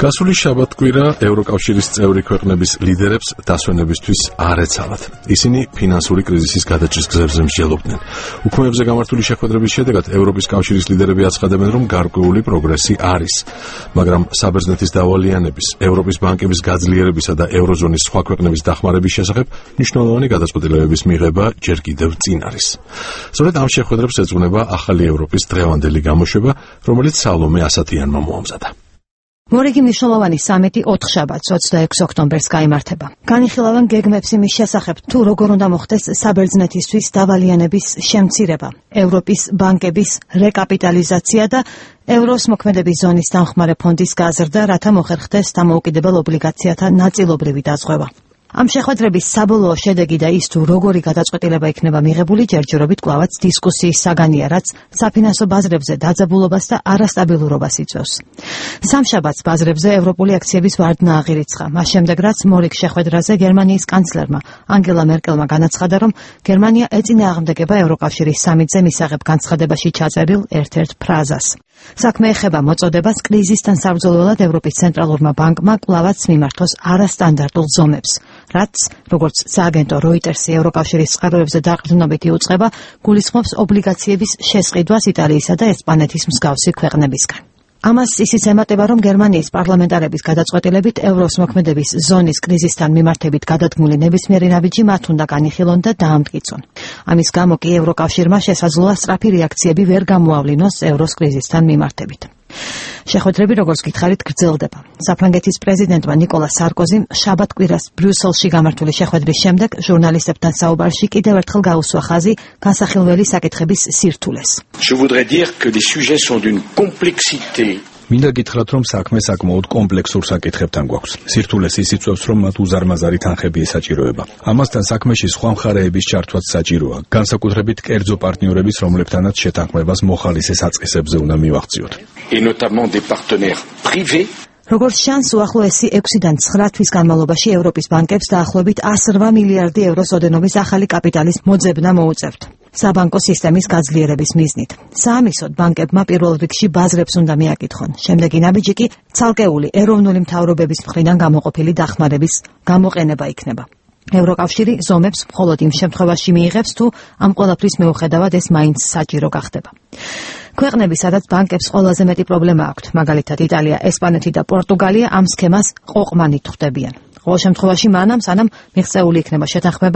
გასული შაბათ-კვირა ევროკავშირის წევრი ქვეყნების ლიდერებს დასვენებისთვის არ ეცალათ. ისინი ფინანსური კრიზისის გადაჭრის გზებზე მსჯელობდნენ. უქმეებზე გამართული შეხვედრების შედეგად ევროპის კავშირის ლიდერები აცხადებენ, რომ გარკვეული პროგრესი არის, მაგრამ საბერძნეთის დავალიანების, ევროპის ბანკების გაძლიერებისა და ევროზონის სხვა ქვეყნების დახმარების შესახებ მნიშვნელოვანი გადაწყვეტილებების მიღება ჯერ კიდევ წინ არის. სწორედ ამ შეხვედრებს ეძღვნება ახალი ევროპის დღევანდელი გამოშვება, რომელიც სალომე ასათიანმა მოამზადა. მორიგი მნიშვნელოვანი სამიტი 4 შაბათს 26 ოქტომბერს გაიმართება. განიხილავენ გეგმებს იმის შესახებ, თუ როგორ უნდა მოხდეს საბერძნეთისთვის დავალიანების შემცირება, ევროპის ბანკების რეკაპიტალიზაცია და ევროს მოქმედების ზონის დამხმარე ფონდის გაზრდა, რათა მოხერხდეს დამოუკიდებელ ობლიგაციათა ნაწილობრივი დაზღვევა. ამ შეხვედრების საბოლოო შედეგი და ის თუ როგორი გადაწყვეტილება იქნება მიღებული ჯერჯერობით კვლავაც დისკუსიის საგანია, რაც საფინანსო ბაზრებზე დაძაბულობას და არასტაბილურობას იწვევს. სამშაბათს ბაზრებზე ევროპული აქციების ვარდნა აღირიცხა, მას შემდეგ რაც მორიგ შეხვედრაზე გერმანიის კანცლერმა ანგელა მერკელმა განაცხადა, რომ გერმანია ეწინააღმდეგება ევროკავშირის სამიტზე მისაღებ განცხადებაში ჩაწერილ ერთ-ერთ ფრაზას. საქმე ეხება მოწოდებას კრიზისთან საბრძოლველად ევროპის ცენტრალურმა ბანკმა კვლავაც მიმართოს არასტანდარტულ ზომებს, რაც, როგორც სააგენტო როიტერსი ევროკავშირის წყაროებზე დაყრდნობით იუწყება, გულისხმობს ობლიგაციების შესყიდვას იტალიისა და ესპანეთის მსგავსი ქვეყნებისგან. ამას ისიც ემატება, რომ გერმანიის პარლამენტარების გადაწყვეტილებით ევროს მოქმედების ზონის კრიზისთან მიმართებით გადადგმული ნებისმიერი ნაბიჯი მათ უნდა განიხილონ და დაამტკიცონ. ამის გამო კი ევროკავშირმა შესაძლოა სწრაფი რეაქციები ვერ გამოავლინოს ევროს კრიზისთან მიმართებით. შეხვედრები, როგორც გითხარით, გრძელდება. საფრანგეთის პრეზიდენტმა ნიკოლა სარკოზიმ შაბათ-კვირას ბრიუსელში გამართული შეხვედრის შემდეგ ჟურნალისტებთან საუბარში კიდევ ერთხელ გაუსვა ხაზი განსახილველი საკითხების სირთულეს. Je voudrais dire que les sujets sont d'une complexité. მინდა გითხრათ, რომ საქმე საკმაოდ კომპლექსურ საკითხებთან გვაქვს. სირთულეს ის იწვევს, რომ მათ უზარმაზარი თანხები ესაჭიროება. ამასთან საქმეში სხვა მხარეების ჩართვაც საჭიროა, განსაკუთრებით კერძო პარტნიორების, რომლებთანაც შეთანხმებას მოხალისე საწყისებზე უნდა მივახციოთ. Et notamment des partenaires privés. როგორც ჩანს, უახლოესი 6-დან 9 თვის განმავლობაში ევროპის ბანკებს დაახლოებით 108 მილიარდი ევროს ოდენობის ახალი კაპიტალის მოძებნა მოუწევთ. საბანკო სისტემის გაძლიერების მიზნით. საამისოდ ბანკებმა პირველ რიგში ბაზრებს უნდა მიაკითხონ. შემდეგი ნაბიჯი კი ცალკეული ეროვნული მთავრობების მხრიდან გამოყოფილი დახმარების გამოყენება იქნება. ევროკავშირი ზომებს მხოლოდ იმ შემთხვევაში მიიღებს, თუ ამ ყველაფრის მიუხედავად ეს მაინც საჭირო გახდება. ქვეყნები, სადაც ბანკებს ყველაზე მეტი პრობლემა აქვთ, მაგალითად იტალია, ესპანეთი და პორტუგალია, ამ სქემას ყოყმანით ხვდებიან. ყოველ შემთხვევაში მანამ, სანამ მიღწეული იქნება შეთანხმება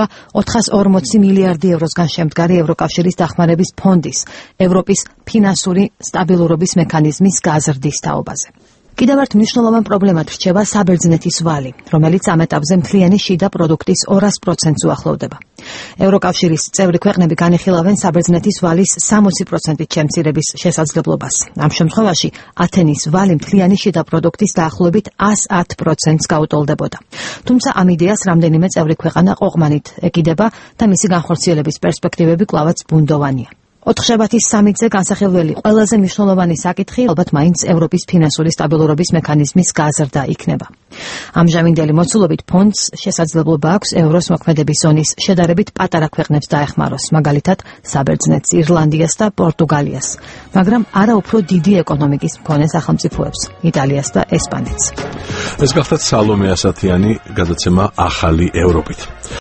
440 მილიარდი ევროსგან შემდგარი ევროკავშირის დახმარების ფონდის, ევროპის ფინანსური სტაბილურობის მექანიზმის გაზრდის თაობაზე. კიდევ ერთ მნიშვნელოვან პრობლემად რჩება საბერძნეთის ვალი, რომელიც ამ ეტაპზე მთლიანი შიდა პროდუქტის 200%-ს უახლოვდება. ევროკავშირის წევრი ქვეყნები განიხილავენ საბერძნეთის ვალის 60%-ით შემცირების შესაძლებლობას. ამ შემთხვევაში ათენის ვალი მთლიანი შიდა პროდუქტის დაახლოებით 110%-ს გაუტოლდებოდა. თუმცა ამ იდეას რამდენიმე წევრი ქვეყანა ყოყმანით ეკიდება და მისი განხორციელების პერსპექტივები კვლავაც ბუნდოვანია. 4 შაბათის სამიტზე განსახილველი ყველაზე მნიშვნელოვანი საკითხი ალბათ მაინც ევროპის ფინანსური სტაბილურობის მექანიზმის გაზრდა იქნება. ამჟამინდელი მოცულობით ფონდს შესაძლებლობა აქვს ევროს მოქმედების ზონის შედარებით პატარა ქვეყნებს დაეხმაროს, მაგალითად საბერძნეთს, ირლანდიას და პორტუგალიას, მაგრამ არა უფრო დიდი ეკონომიკის მქონე სახელმწიფოებს, იტალიას და ესპანეთს. ეს გახლავთ სალომე ასათიანი გადაცემა ახალი ევროპით.